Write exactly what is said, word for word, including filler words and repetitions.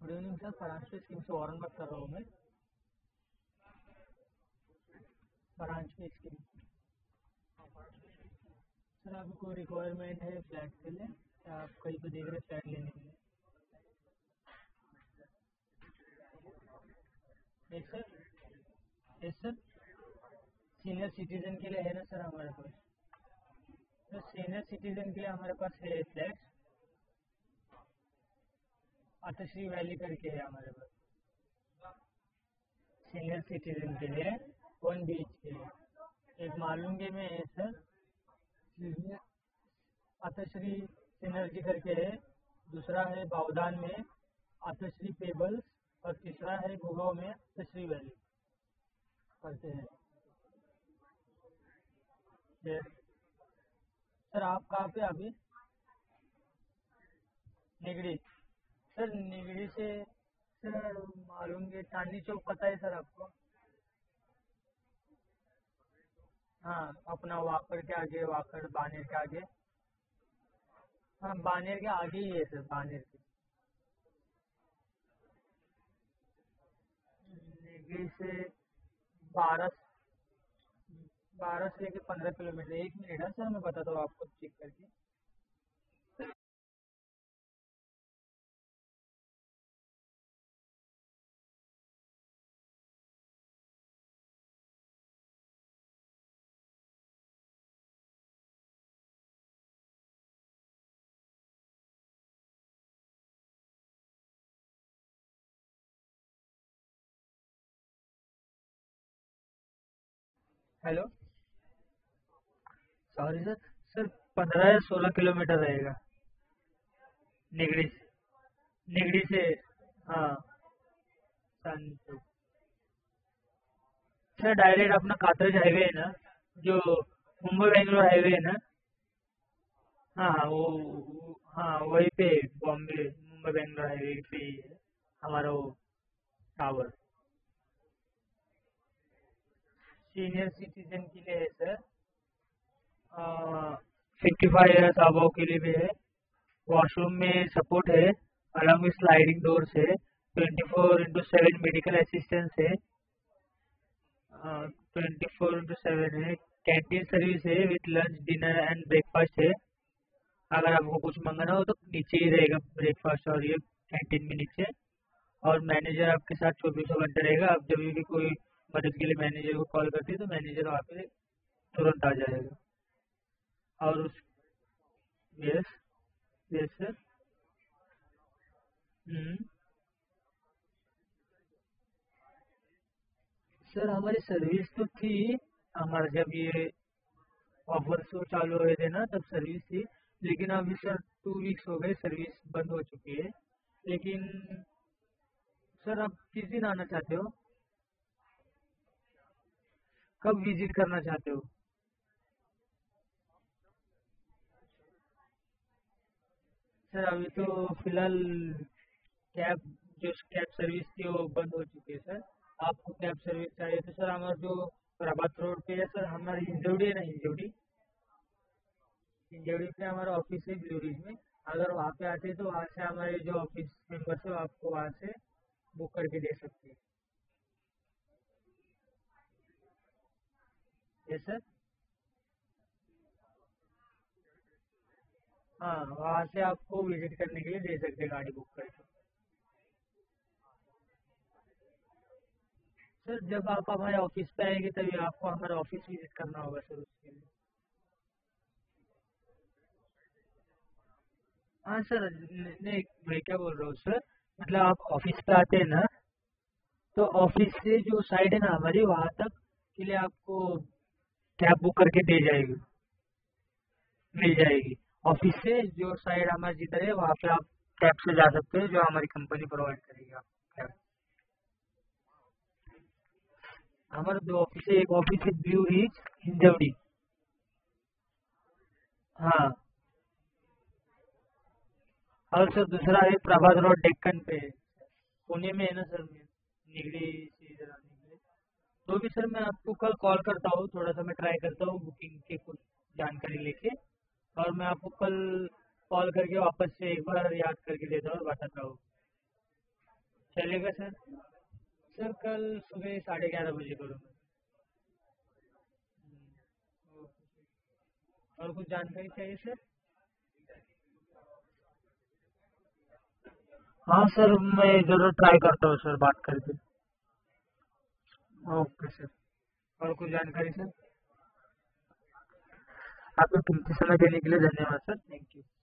Good evening sir, फरांस scheme से वारन बात कर रहा हूँ मैं। फरांस की स्कीम सर, आपको कोई रिक्वायरमेंट है फ्लैट के लिए या आप कहीं पे देख रहे हैं फ्लैट लेने के लिए? Yes sir, yes sir. Senior citizen के लिए है ना सर हमारे पास? सर सीनियर सिटीजन के लिए हमारे पास है फ्लैट, आतश्री वैली करके है हमारे पास। सीनियर सिटीजन के लिए वन बी एच के लिए एक मालूंगे में है सर, आतश्री सिनर्जी करके है। दूसरा है बावदान में आतश्री पेबल्स और तीसरा है गुगांव में आतश्री वैली करते हैं। यस सर, आप कहाँ पे अभी? निगड़ी सर, निगड़ी से सर मालूम के चांदनी चौक पता है सर आपको? हाँ, अपना वाकड़ के आगे, वाकड़ बानेर के आगे। हाँ, बानेर के आगे ही है सर, बानेर के। निगड़ी से बारह बारह से लेके पंद्रह किलोमीटर। एक मिनट है सर, मैं बताता हूँ आपको चेक करके। Hello, sorry sir. सर पंद्रह या सोलह किलोमीटर रहेगा निगड़ी से। निगड़ी से हाँ, चांदनी चौक सर। डायरेक्ट अपना कात्रज हाईवे है ना, जो मुंबई बेंगलोर हाईवे है ना। हाँ हाँ, वो वो- हाँ वहीं पे बॉम्बे मुंबई बेंगलोर हाईवे पे ही है हमारा वो टावर। सीनियर सिटीजन के लिए है sir, fifty five years above के लिए भी है। वॉशरूम में सपोर्ट है, अलॉन्ग विथ स्लाइडिंग डोर्स है। Twenty four into seven medical assistance है। ट्वेंटी फोर इंटू सेवन है। कैंटीन सर्विस है with lunch dinner and breakfast है। अगर आपको कुछ मंगाना हो तो नीचे ही रहेगा ब्रेकफास्ट और ये कैंटीन में नीचे। और मैनेजर आपके साथ चौबीसों घंटे रहेगा। आप जब भी कोई मदद के लिए मैनेजर को कॉल करते हैं तो मैनेजर वहाँ पे तुरंत आ जाएगा। और उस yes, yes sir. Hmm sir, हमारी सर्विस तो थी। हमारा जब ये ऑफर शो चालू हुए थे ना तब सर्विस थी। लेकिन अभी सर टू वीक्स हो गए सर्विस बंद हो चुकी है। लेकिन सर, आप किस दिन आना चाहते हो? कब विजिट करना चाहते हो? सर अभी तो फिलहाल कैब, जो कैब सर्विस थी वो बंद हो चुकी है सर। आपको कैब सर्विस चाहिए तो सर हमारा जो प्रभात रोड पे है सर, हमारी हिंजवड़ी है ना, हिंजवड़ी हिंजवड़ी पे हमारा ऑफिस है ब्लू रिज में। अगर वहाँ पे आते हैं तो वहाँ से हमारे जो ऑफिस मेंबर्स है वो आपको वहाँ से बुक करके दे सकते हैं। Yes sir. हाँ, वहाँ से आपको विजिट करने के लिए दे सकते हैं गाड़ी बुक करके। सर जब आप हमारे ऑफिस पे आएंगे तभी आपको हमारा ऑफिस विजिट करना होगा सर, उसके लिए। हाँ सर, न- नहीं मैं क्या बोल रहा हूँ सर, मतलब आप ऑफिस पे आते हैं ना, तो ऑफिस से जो साइड है ना हमारी, वहाँ तक के लिए आपको कैब बुक करके दे जाएगी, मिल जाएगी। ऑफिस से जो साइड हमारा जिधर है वहाँ पे आप कैब से जा सकते हो, जो हमारी कंपनी प्रोवाइड करेगी आपको कैब। हमारे दो ऑफिस है, एक ऑफिस है ब्लू हिल्स हिंजवड़ी। हाँ, और सर दूसरा है प्रभात रोड डेक्कन पे है, पुणे में है ना सर, निगड़ी से इधर आने के लिए। तो भी सर मैं आपको कल कॉल करता हूँ, थोड़ा सा मैं ट्राई करता हूँ बुकिंग के कुछ जानकारी लेके। और मैं आपको कल कॉल करके वापस से एक बार याद करके देता हूँ और बताता हूँ। चलेगा सर। सर कल सुबह साढ़े ग्यारह बजे करूँगा। और कुछ जानकारी चाहिए सर? हाँ सर, मैं ज़रूर ट्राई करता हूँ सर बात करके। Okay sir. और कुछ जानकारी सर? आपको कीमती समय देने के लिए धन्यवाद सर। Thank you.